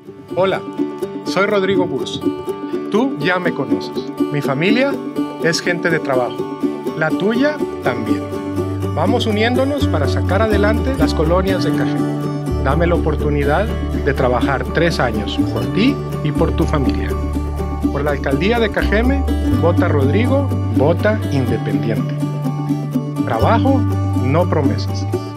Hola, soy Rodrigo Burs. Tú ya me conoces. Mi familia es gente de trabajo. La tuya también. Vamos uniéndonos para sacar adelante las colonias de Cajeme. Dame la oportunidad de trabajar 3 años por ti y por tu familia. Por la alcaldía de Cajeme, vota Rodrigo, vota independiente. Trabajo, no promesas.